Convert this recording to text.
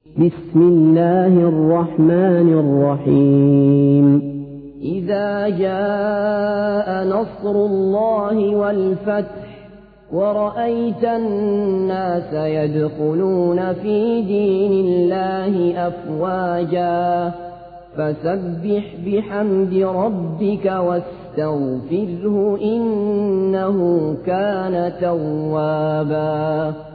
بسم الله الرحمن الرحيم إذا جاء نصر الله والفتح ورأيت الناس يدخلون في دين الله أفواجا فسبح بحمد ربك واستغفره إنه كان توابا